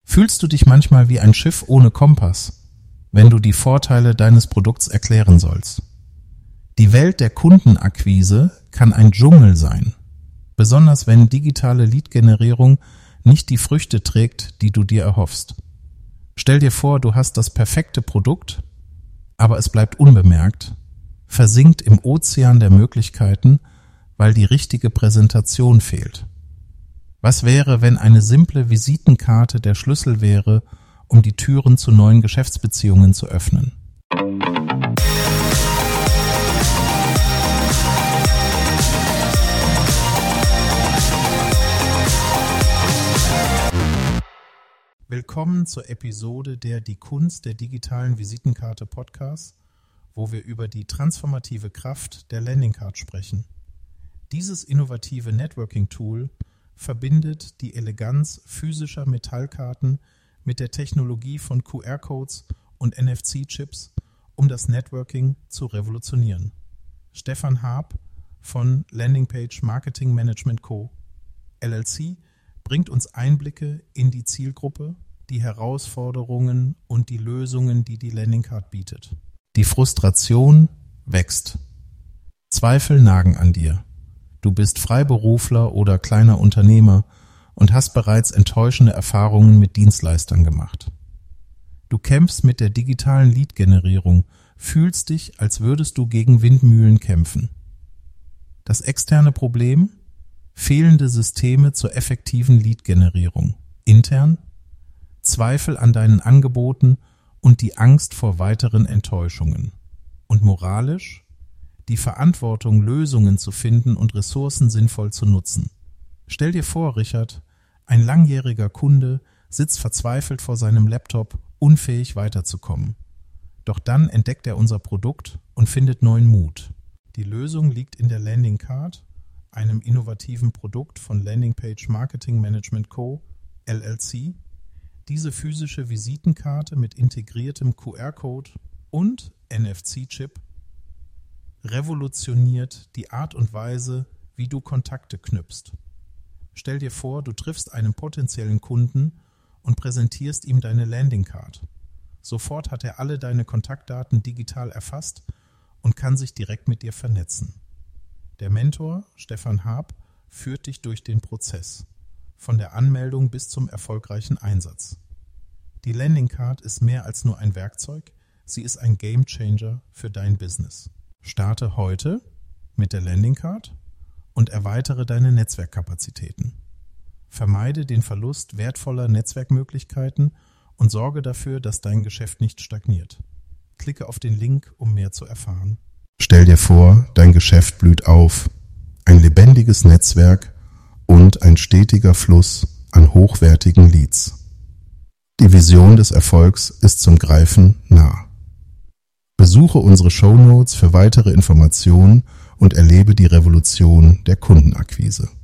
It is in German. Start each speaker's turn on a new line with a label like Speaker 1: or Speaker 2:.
Speaker 1: Fühlst du dich manchmal wie ein Schiff ohne Kompass, wenn du die Vorteile deines Produkts erklären sollst? Die Welt der Kundenakquise kann ein Dschungel sein, besonders wenn digitale Lead-Generierung nicht die Früchte trägt, die du dir erhoffst. Stell dir vor, du hast das perfekte Produkt, aber es bleibt unbemerkt, versinkt im Ozean der Möglichkeiten, weil die richtige Präsentation fehlt. Was wäre, wenn eine simple Visitenkarte der Schlüssel wäre, um die Türen zu neuen Geschäftsbeziehungen zu öffnen? Willkommen zur Episode der Die Kunst der digitalen Visitenkarte Podcast, wo wir über die transformative Kraft der Landingcard sprechen. Dieses innovative Networking-Tool verbindet die Eleganz physischer Metallkarten mit der Technologie von QR-Codes und NFC-Chips, um das Networking zu revolutionieren. Stefan Haab von Landingpage Marketing Management Co. LLC bringt uns Einblicke in die Zielgruppe, die Herausforderungen und die Lösungen, die die Landingcard bietet. Die Frustration wächst. Zweifel nagen an dir. Du bist Freiberufler oder kleiner Unternehmer und hast bereits enttäuschende Erfahrungen mit Dienstleistern gemacht. Du kämpfst mit der digitalen Lead-Generierung, fühlst dich, als würdest du gegen Windmühlen kämpfen. Das externe Problem? Fehlende Systeme zur effektiven Lead-Generierung. Intern? Zweifel an deinen Angeboten und die Angst vor weiteren Enttäuschungen. Und moralisch? Die Verantwortung, Lösungen zu finden und Ressourcen sinnvoll zu nutzen. Stell dir vor, Richard, ein langjähriger Kunde sitzt verzweifelt vor seinem Laptop, unfähig weiterzukommen. Doch dann entdeckt er unser Produkt und findet neuen Mut. Die Lösung liegt in der Landingcard, einem innovativen Produkt von Landingpage Marketing Management Co. LLC. Diese physische Visitenkarte mit integriertem QR-Code und NFC-Chip revolutioniert die Art und Weise, wie du Kontakte knüpfst. Stell dir vor, du triffst einen potenziellen Kunden und präsentierst ihm deine Landingcard. Sofort hat er alle deine Kontaktdaten digital erfasst und kann sich direkt mit dir vernetzen. Der Mentor, Stefan Haab, führt dich durch den Prozess, von der Anmeldung bis zum erfolgreichen Einsatz. Die Landingcard ist mehr als nur ein Werkzeug, sie ist ein Gamechanger für dein Business. Starte heute mit der Landingcard und erweitere deine Netzwerkkapazitäten. Vermeide den Verlust wertvoller Netzwerkmöglichkeiten und sorge dafür, dass dein Geschäft nicht stagniert. Klicke auf den Link, um mehr zu erfahren. Stell dir vor, dein Geschäft blüht auf. Ein lebendiges Netzwerk und ein stetiger Fluss an hochwertigen Leads. Die Vision des Erfolgs ist zum Greifen nah. Besuche unsere Shownotes für weitere Informationen und erlebe die Revolution der Kundenakquise.